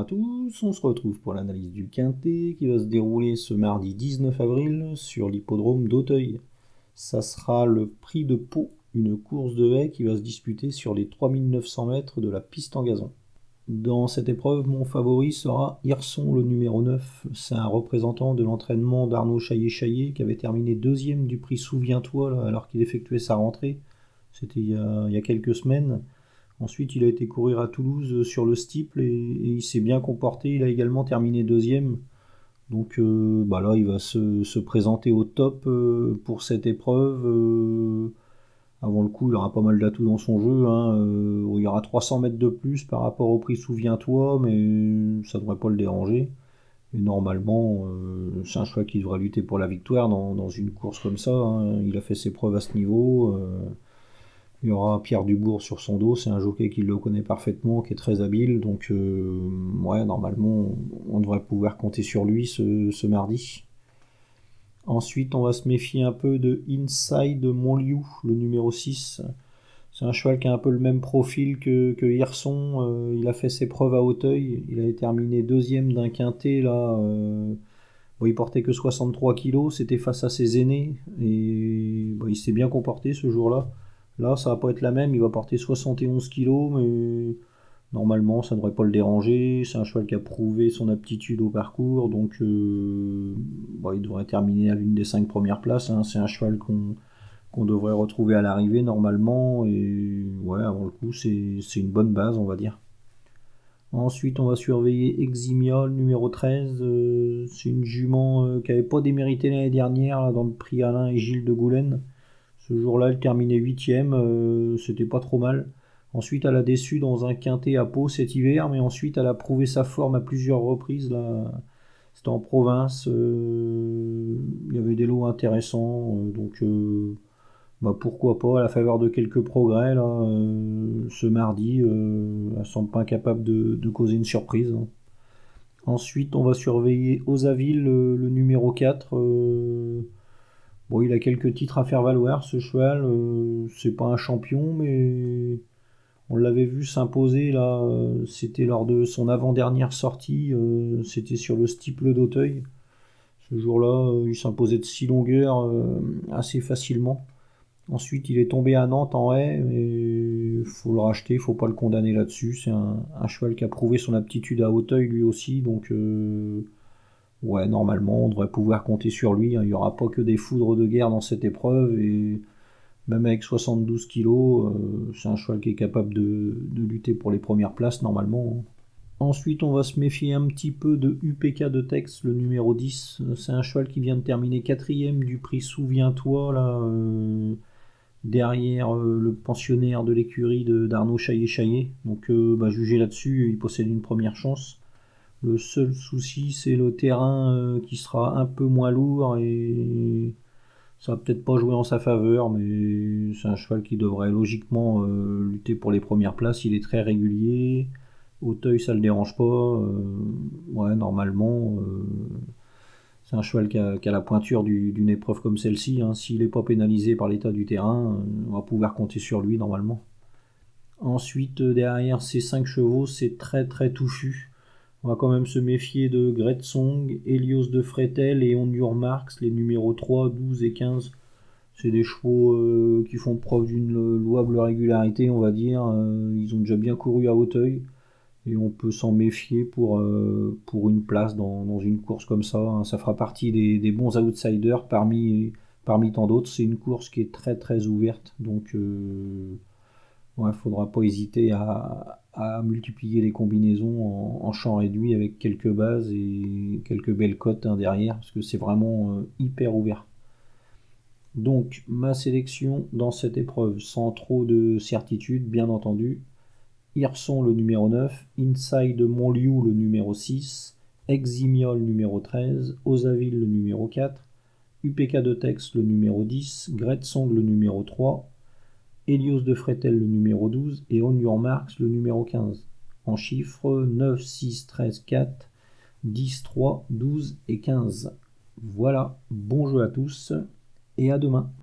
à tous, on se retrouve pour l'analyse du Quintet qui va se dérouler ce mardi 19 avril sur l'hippodrome d'Auteuil. Ça sera le Prix de Pau, une course de haies qui va se disputer sur les 3900 mètres de la piste en gazon. Dans cette épreuve, mon favori sera Hirson, le numéro 9. C'est un représentant de l'entraînement d'Arnaud Chaillet-Chaillet qui avait terminé deuxième du prix Souviens-toi alors qu'il effectuait sa rentrée. C'était il y a quelques semaines. Ensuite, il a été courir à Toulouse sur le steeple et il s'est bien comporté. Il a également terminé deuxième. Donc là, il va se présenter au top pour cette épreuve. Avant le coup, il aura pas mal d'atouts dans son jeu. Il y aura 300 mètres de plus par rapport au prix Souviens-toi, mais ça ne devrait pas le déranger. Et normalement, c'est un choix qui devra lutter pour la victoire dans une course comme ça. Il a fait ses preuves à ce niveau. Il y aura Pierre Dubourg sur son dos, c'est un jockey qui le connaît parfaitement, qui est très habile, donc normalement on devrait pouvoir compter sur lui ce mardi. Ensuite on va se méfier un peu de Inside Montliou, le numéro 6. C'est un cheval qui a un peu le même profil que Hirson, il a fait ses preuves à Auteuil, il a terminé deuxième d'un quintet là. Il portait que 63 kg, c'était face à ses aînés, et il s'est bien comporté ce jour-là. Là, ça va pas être la même, il va porter 71 kg, mais normalement, ça ne devrait pas le déranger. C'est un cheval qui a prouvé son aptitude au parcours, donc il devrait terminer à l'une des 5 premières places. C'est un cheval qu'on devrait retrouver à l'arrivée normalement, et avant le coup, c'est une bonne base, on va dire. Ensuite, on va surveiller Eximiol, numéro 13. C'est une jument qui n'avait pas démérité l'année dernière là, dans le prix Alain et Gilles de Goulen. Ce jour-là, elle terminait 8ème, c'était pas trop mal. Ensuite, elle a déçu dans un quintet à Pau cet hiver, mais ensuite, elle a prouvé sa forme à plusieurs reprises. Là, c'était en province, il y avait des lots intéressants, donc pourquoi pas, à la faveur de quelques progrès, là, ce mardi, elle semble pas incapable de causer une surprise. Ensuite, on va surveiller Osaville, le numéro 4. Il a quelques titres à faire valoir, ce cheval. C'est pas un champion, mais on l'avait vu s'imposer là. C'était lors de son avant-dernière sortie. C'était sur le steeple d'Auteuil. Ce jour-là, il s'imposait de 6 longueurs assez facilement. Ensuite, il est tombé à Nantes en haie, mais faut le racheter, faut pas le condamner là-dessus. C'est un cheval qui a prouvé son aptitude à Auteuil lui aussi, donc normalement, on devrait pouvoir compter sur lui. Il n'y aura pas que des foudres de guerre dans cette épreuve, et même avec 72 kg, c'est un cheval qui est capable de lutter pour les premières places normalement. Ensuite, on va se méfier un petit peu de UPK de Tex, le numéro 10. C'est un cheval qui vient de terminer 4ème du prix Souviens-toi, là, derrière le pensionnaire de l'écurie d'Arnaud Chaillet-Chaillet. Donc, jugé là-dessus, il possède une première chance. Le seul souci, c'est le terrain qui sera un peu moins lourd et ça va peut-être pas jouer en sa faveur, mais c'est un cheval qui devrait logiquement lutter pour les premières places. Il est très régulier. Auteuil, ça le dérange pas. Normalement, c'est un cheval qui a la pointure d'une épreuve comme celle-ci. S'il n'est pas pénalisé par l'état du terrain, on va pouvoir compter sur lui normalement. Ensuite, derrière ces 5 chevaux, c'est très très touffu. On va quand même se méfier de Gretzong, Helios de Fretel et On Your Marks, les numéros 3, 12 et 15. C'est des chevaux qui font preuve d'une louable régularité, on va dire. Ils ont déjà bien couru à Auteuil et on peut s'en méfier pour une place dans une course comme ça. Ça fera partie des bons outsiders parmi tant d'autres. C'est une course qui est très très ouverte, donc faudra pas hésiter à multiplier les combinaisons en champ réduit avec quelques bases et quelques belles cotes derrière, parce que c'est vraiment hyper ouvert. Donc ma sélection dans cette épreuve, sans trop de certitude bien entendu: Hirson le numéro 9, Inside Montliou le numéro 6, Eximiol numéro 13, Osaville le numéro 4, UPK de Tex le numéro 10, Gretzong le numéro 3, Helios de Fretel le numéro 12 et On Your Marks le numéro 15. En chiffres 9, 6, 13, 4, 10, 3, 12 et 15. Voilà, bon jeu à tous et à demain.